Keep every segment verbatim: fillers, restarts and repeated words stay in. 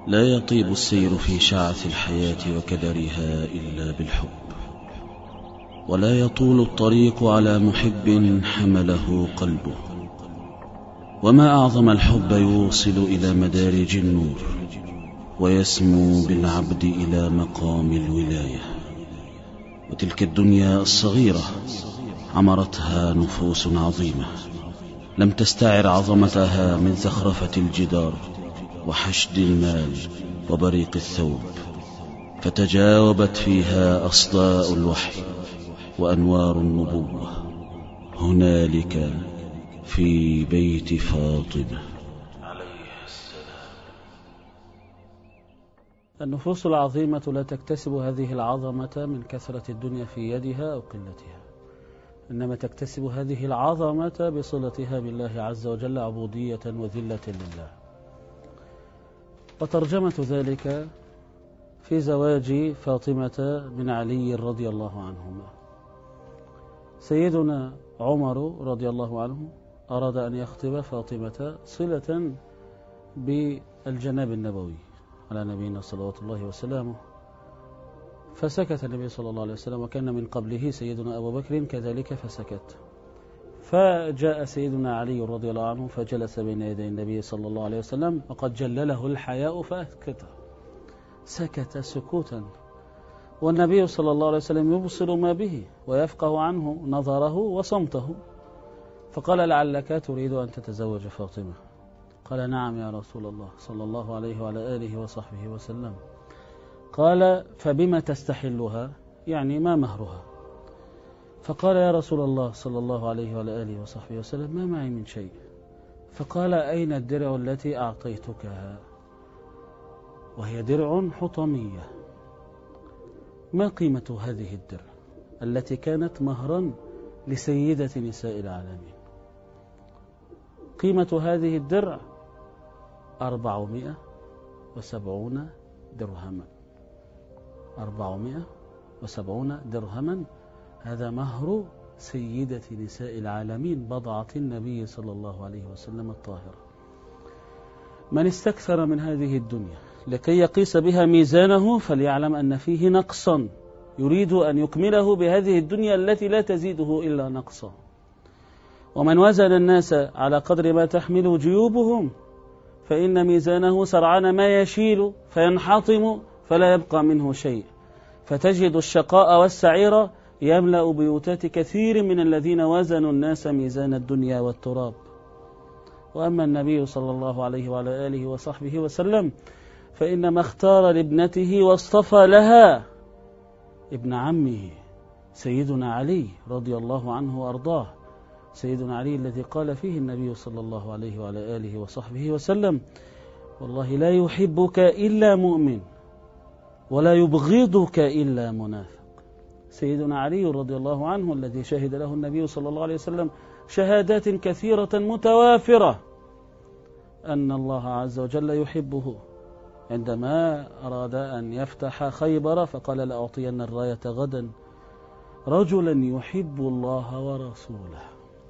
لا يطيب السير في شعث الحياة وكدرها إلا بالحب، ولا يطول الطريق على محب حمله قلبه. وما أعظم الحب يوصل إلى مدارج النور، ويسمو بالعبد إلى مقام الولاية. وتلك الدنيا الصغيرة عمرتها نفوس عظيمة لم تستعر عظمتها من زخرفة الجدار وحشد المال وبريق الثوب، فتجاوبت فيها أصداء الوحي وأنوار النبوة هنالك في بيت فاطمة عليه السلام. النفوس العظيمة لا تكتسب هذه العظمة من كثرة الدنيا في يدها أو قلتها، إنما تكتسب هذه العظمة بصلتها بالله عز وجل عبودية وذلة لله. وترجمة ذلك في زواج فاطمة بن علي رضي الله عنهما. سيدنا عمر رضي الله عنه أراد أن يخطب فاطمة صلة بالجناب النبوي على نبينا صلوات الله وسلامه، فسكت النبي صلى الله عليه وسلم، وكان من قبله سيدنا أبو بكر كذلك فسكت. فجاء سيدنا علي رضي الله عنه فجلس بين يدي النبي صلى الله عليه وسلم، وقد جلله الحياء فأسكت، سكت سكوتا، والنبي صلى الله عليه وسلم يبصر ما به ويفقه عنه نظره وصمته. فقال: لعلك تريد أن تتزوج فاطمة؟ قال: نعم يا رسول الله صلى الله عليه وعلى آله وصحبه وسلم. قال: فبما تستحلها؟ يعني ما مهرها؟ فقال: يا رسول الله صلى الله عليه وعلى آله وصحبه وسلم ما معي من شيء. فقال: أين الدرع التي أعطيتكها؟ وهي درع حطمية. ما قيمة هذه الدرع التي كانت مهرا لسيدة نساء العالمين؟ قيمة هذه الدرع أربعمائة وسبعون درهما. أربعمائة وسبعون درهما، هذا مهر سيدة نساء العالمين بضعة النبي صلى الله عليه وسلم الطاهرة. من استكثر من هذه الدنيا لكي يقيس بها ميزانه فليعلم أن فيه نقصا يريد أن يكمله بهذه الدنيا التي لا تزيده إلا نقصا. ومن وزن الناس على قدر ما تحمل جيوبهم فإن ميزانه سرعان ما يشيل فينحطم فلا يبقى منه شيء، فتجد الشقاء والسعير يملأ بيوتات كثير من الذين وزنوا الناس ميزان الدنيا والتراب. وأما النبي صلى الله عليه وعلى آله وصحبه وسلم فإنما اختار لابنته واصطفى لها ابن عمه سيدنا علي رضي الله عنه وأرضاه. سيدنا علي الذي قال فيه النبي صلى الله عليه وعلى آله وصحبه وسلم: والله لا يحبك إلا مؤمن ولا يبغضك إلا منافق. سيدنا علي رضي الله عنه الذي شهد له النبي صلى الله عليه وسلم شهادات كثيرة متوافرة أن الله عز وجل يحبه، عندما أراد أن يفتح خيبر فقال: لأعطين الراية غدا رجلا يحب الله ورسوله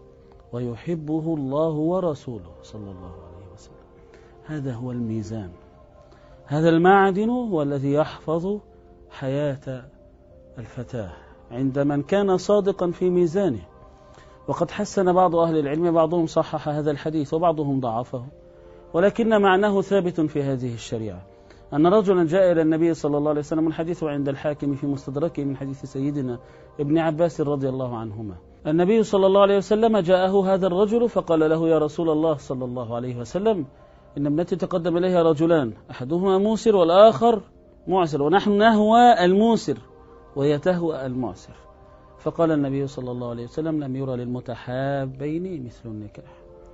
ويحبه الله ورسوله صلى الله عليه وسلم. هذا هو الميزان، هذا المعدن هو الذي يحفظ حياة الفتاة عند من كان صادقا في ميزانه. وقد حسن بعض أهل العلم، بعضهم صحح هذا الحديث وبعضهم ضعفه، ولكن معناه ثابت في هذه الشريعة. أن رجلا جاء إلى النبي صلى الله عليه وسلم، الحديث عند الحاكم في مستدركه من حديث سيدنا ابن عباس رضي الله عنهما. النبي صلى الله عليه وسلم جاءه هذا الرجل فقال له: يا رسول الله صلى الله عليه وسلم، إن ابنتي تقدم إليها رجلان، أحدهما موسر والآخر معسر، ونحن نهوى الموسر وهي تهوى المعسر. فقال النبي صلى الله عليه وسلم: لم يرى للمتحابين مثل النكاح.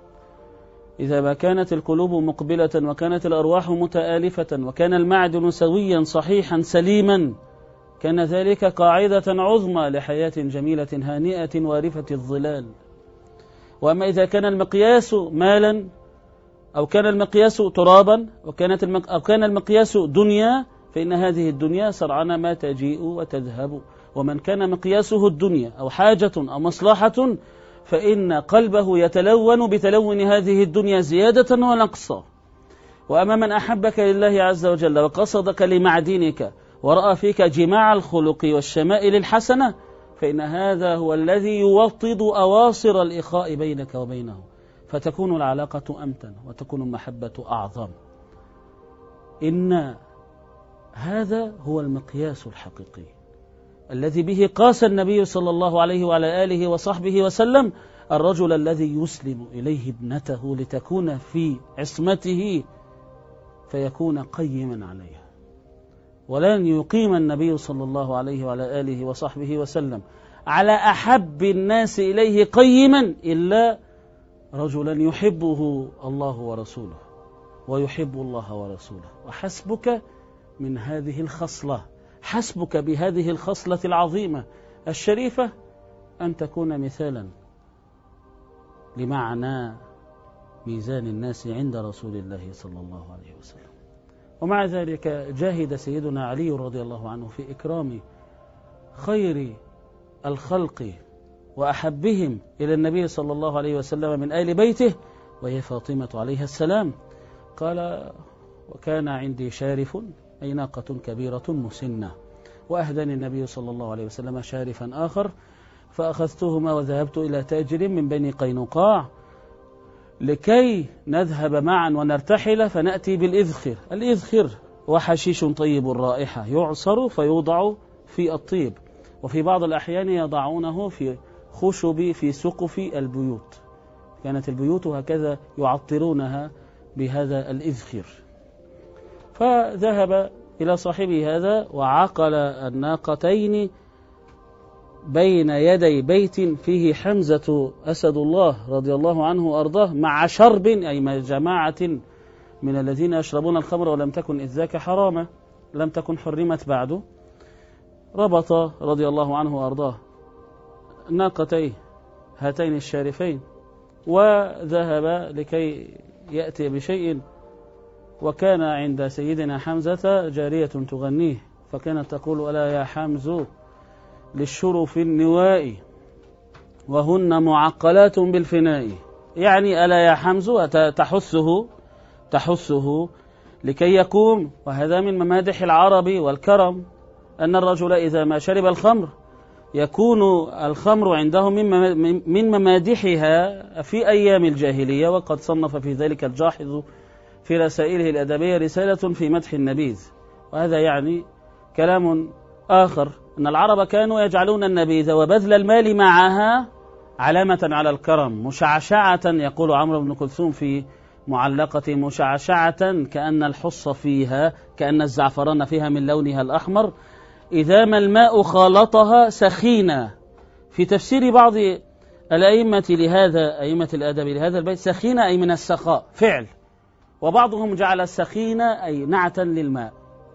إذا ما كانت القلوب مقبلة وكانت الأرواح متآلفة وكان المعدن سويا صحيحا سليما، كان ذلك قاعدة عظمى لحياة جميلة هانئة وارفة الظلال. وأما إذا كان المقياس مالا أو كان المقياس ترابا وكانت المق... أو كان المقياس دنيا، فإن هذه الدنيا سرعان ما تجيء وتذهب. ومن كان مقياسه الدنيا أو حاجة أو مصلحة فإن قلبه يتلون بتلون هذه الدنيا زيادة ونقصا. وأما من أحبك لله عز وجل وقصدك لمعدنك ورأى فيك جماع الخلق والشمائل الحسنة، فإن هذا هو الذي يوطد أواصر الإخاء بينك وبينه، فتكون العلاقة أمتن وتكون المحبة أعظم. إن هذا هو المقياس الحقيقي الذي به قاس النبي صلى الله عليه وعلى آله وصحبه وسلم الرجل الذي يسلم إليه ابنته لتكون في عصمته فيكون قيما عليها. ولن يقيم النبي صلى الله عليه وعلى آله وصحبه وسلم على أحب الناس إليه قيما إلا رجلا يحبه الله ورسوله ويحب الله ورسوله. وحسبك من هذه الخصلة، حسبك بهذه الخصلة العظيمة الشريفة أن تكون مثالا لمعنى ميزان الناس عند رسول الله صلى الله عليه وسلم. ومع ذلك جاهد سيدنا علي رضي الله عنه في إكرام خير الخلق وأحبهم إلى النبي صلى الله عليه وسلم من آل بيته وهي فاطمة عليها السلام. قال: وكان عندي شارف أي ناقة كبيرة مسنة، وأهداني النبي صلى الله عليه وسلم شارفا آخر، فأخذتهما وذهبت إلى تاجر من بني قينقاع لكي نذهب معا ونرتحل فنأتي بالإذخر. الإذخر وحشيش طيب الرائحة يعصر فيوضع في الطيب، وفي بعض الأحيان يضعونه في خشب في سقف البيوت، كانت البيوت هكذا يعطرونها بهذا الإذخر. فذهب إلى صاحبه هذا وعقل الناقتين بين يدي بيت فيه حمزة أسد الله رضي الله عنه وأرضاه مع شرب، أي مع جماعة من الذين يشربون الخمر ولم تكن إذ ذاك حرامة، لم تكن حرمت بعد. ربط رضي الله عنه وأرضاه ناقتي هاتين الشارفين وذهب لكي يأتي بشيء، وكان عند سيدنا حمزة جارية تغنيه، فكانت تقول: ألا يا حمز للشرف النواء وهن معقلات بالفناء، يعني ألا يا حمز تحثه تحثه لكي يقوم. وهذا من ممادح العرب والكرم، أن الرجل إذا ما شرب الخمر يكون الخمر عندهم من ممادحها في أيام الجاهلية، وقد صنف في ذلك الجاحظ في رسائله الأدبية رسالة في مدح النبيذ. وهذا يعني كلام آخر، أن العرب كانوا يجعلون النبيذ وبذل المال معها علامة على الكرم، مشعشعة، يقول عمرو بن كلثوم في معلقة: مشعشعة كأن الحص فيها، كأن الزعفران فيها من لونها الأحمر، إذا ما الماء خالطها سخينة. في تفسير بعض الأئمة لهذا، أئمة الأدب لهذا البيت، سخينة أي من السخاء فعل، وبعضهم جعل السخينة أي نعتا للماء.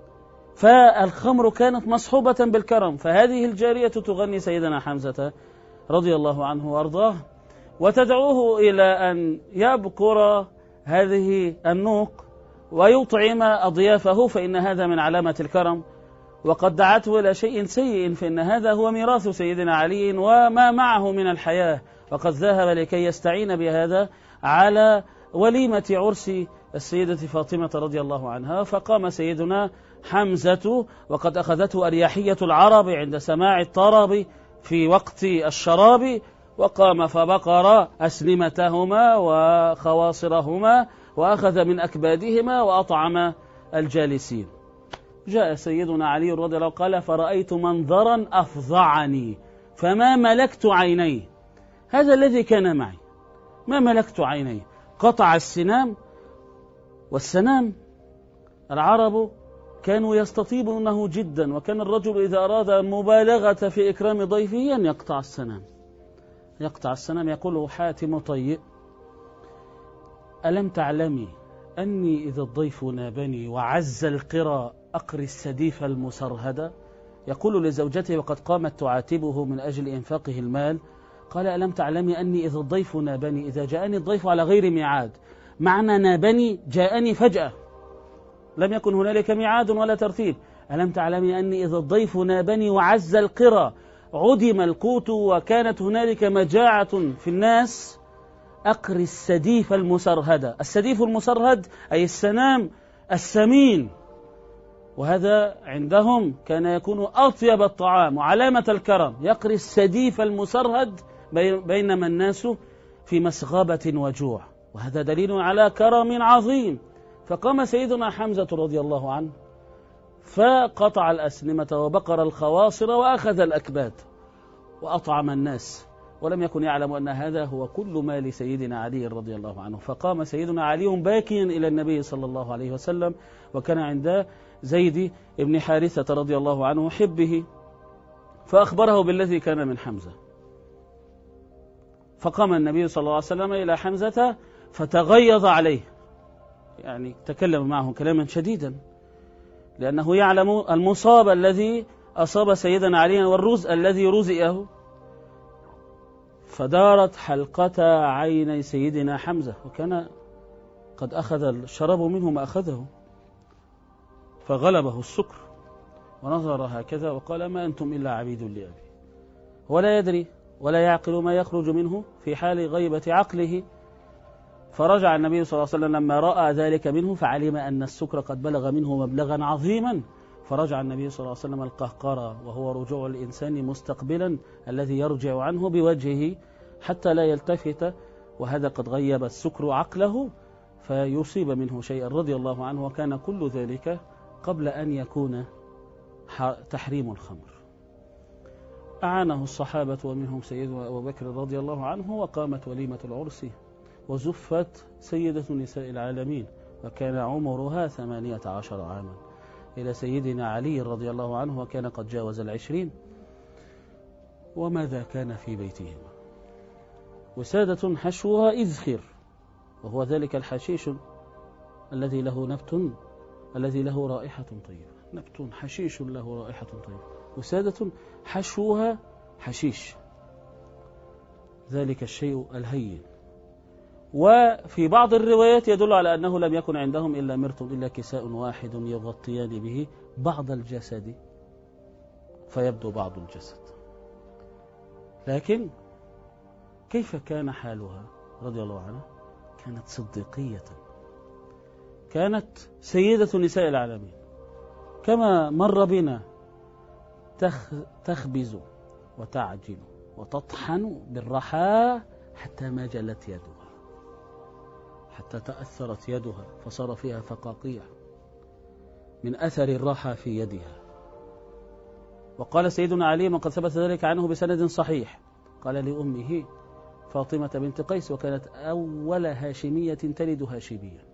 فالخمر كانت مصحوبة بالكرم. فهذه الجارية تغني سيدنا حمزة رضي الله عنه وأرضاه وتدعوه إلى أن يبكر هذه النوق ويطعم أضيافه، فإن هذا من علامة الكرم. وقد دعته إلى شيء سيء، فإن هذا هو ميراث سيدنا علي وما معه من الحياة، وقد ذهب لكي يستعين بهذا على وليمة عرس السيدة فاطمة رضي الله عنها. فقام سيدنا حمزة وقد أخذته أريحية العرب عند سماع الطرب في وقت الشراب، وقام فبقر أسلمتهما وخواصرهما وأخذ من أكبادهما وأطعم الجالسين. جاء سيدنا علي رضي الله عنه قال: فرأيت منظرا أفظعني فما ملكت عيني. هذا الذي كان معي، ما ملكت عيني. قطع السنام، والسنام العرب كانوا يستطيبونه جدا، وكان الرجل إذا أراد مبالغة في إكرام ضيفه أن يقطع السنام. يقطع السنام. يقول حاتم طيء: ألم تعلمي أني إذا الضيف نابني وعز القرى أقري السديف المسرهدة. يقول لزوجته وقد قامت تعاتبه من أجل إنفاقه المال، قال: ألم تعلمي أني إذا الضيف نابني، إذا جاءني الضيف على غير ميعاد، معنى نابني جاءني فجأة، لم يكن هنالك ميعاد ولا ترتيب. ألم تعلمي أني إذا الضيف نابني وعز القرى، عدم القوت وكانت هنالك مجاعة في الناس، أقري السديف المسرهد. السديف المسرهد أي السنام السمين، وهذا عندهم كان يكون أطيب الطعام وعلامة الكرم. يقري السديف المسرهد بينما الناس في مسغبة وجوع، وهذا دليل على كرم عظيم. فقام سيدنا حمزة رضي الله عنه فقطع الأسنمة وبقر الخواصر وأخذ الأكباد وأطعم الناس، ولم يكن يعلم أن هذا هو كل مال سيدنا علي رضي الله عنه. فقام سيدنا علي باكيا إلى النبي صلى الله عليه وسلم، وكان عند زيد بن حارثة رضي الله عنه حبه، فأخبره بالذي كان من حمزة. فقام النبي صلى الله عليه وسلم إلى حمزة فتغيظ عليه، يعني تكلم معه كلاما شديدا، لأنه يعلم المصاب الذي أصاب سيدنا علي والرز الذي رزئه. فدارت حلقة عيني سيدنا حمزة، وكان قد أخذ الشراب منه ما أخذه، فغلبه السكر ونظر هكذا وقال: ما أنتم إلا عبيد لأبي. ولا يدري ولا يعقل ما يخرج منه في حال غيبة عقله. فرجع النبي صلى الله عليه وسلم لما رأى ذلك منه، فعلم أن السكر قد بلغ منه مبلغا عظيما. فرجع النبي صلى الله عليه وسلم القهقرى، وهو رجوع الإنسان مستقبلا الذي يرجع عنه بوجهه حتى لا يلتفت، وهذا قد غيب السكر عقله فيصيب منه شيئا رضي الله عنه. وكان كل ذلك قبل أن يكون تحريم الخمر. أعانه الصحابة ومنهم سيدنا أبو بكر رضي الله عنه، وقامت وليمة العرس وزفت سيدة نساء العالمين، وكان عمرها ثمانية عشر عاما، إلى سيدنا علي رضي الله عنه، وكان قد جاوز العشرين. وماذا كان في بيتهما؟ وسادة حشوها إذخر، وهو ذلك الحشيش الذي له نبت الذي له رائحة طيبة، نبت حشيش له رائحة طيبة. وسادة حشوها حشيش، ذلك الشيء الهين. وفي بعض الروايات يدل على أنه لم يكن عندهم إلا مرط، إلا كساء واحد يغطيان به بعض الجسد فيبدو بعض الجسد. لكن كيف كان حالها رضي الله عنها؟ كانت صديقية، كانت سيدة نساء العالمين، كما مر بنا تخبز وتعجن وتطحن بالرحى حتى ما جلت يدها، حتى تأثرت يدها فصار فيها فقاقيع من أثر الرحى في يدها. وقال سيدنا علي من قد ثبت ذلك عنه بسند صحيح، قال لأمه فاطمة بنت قيس، وكانت أول هاشمية تلد هاشميا،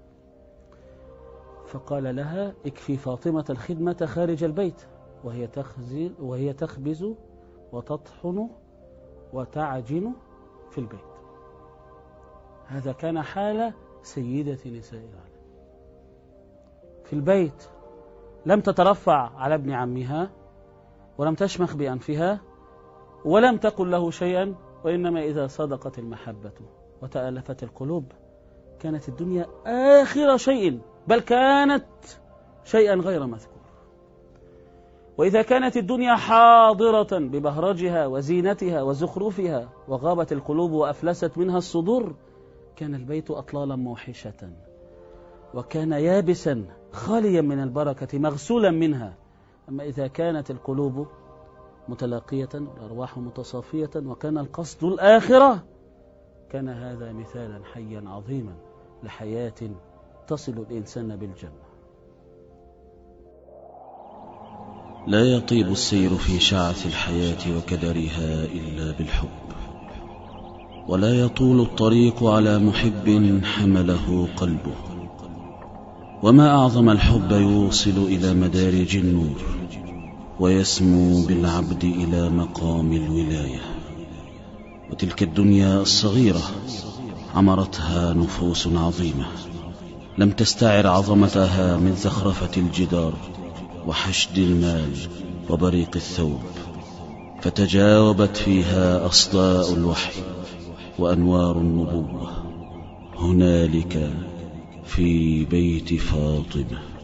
فقال لها: اكفي فاطمة الخدمة خارج البيت، وهي تخزي وهي تخبز وتطحن وتعجن في البيت. هذا كان حال سيدة نساء العالم في البيت. لم تترفع على ابن عمها، ولم تشمخ بأنفها، ولم تقل له شيئا، وإنما إذا صدقت المحبة وتألفت القلوب كانت الدنيا آخر شيء، بل كانت شيئا غير مذكور. وإذا كانت الدنيا حاضرة ببهرجها وزينتها وزخرفها وغابت القلوب وأفلست منها الصدور، كان البيت أطلالا موحشة، وكان يابسا خاليا من البركة مغسولا منها. أما إذا كانت القلوب متلاقية والأرواح متصافية وكان القصد الآخرة، كان هذا مثالا حيا عظيما لحياة تصل الإنسان بالجنة. لا يطيب السير في شعث الحياة وكدرها إلا بالحب، ولا يطول الطريق على محب حمله قلبه. وما أعظم الحب يوصل إلى مدارج النور، ويسمو بالعبد إلى مقام الولاية. وتلك الدنيا الصغيرة عمرتها نفوس عظيمة، لم تستعر عظمتها من زخرفة الجدار وحشد المال وبريق الثوب، فتجاوبت فيها أصداء الوحي وأنوار النبوة هنالك في بيت فاطمة.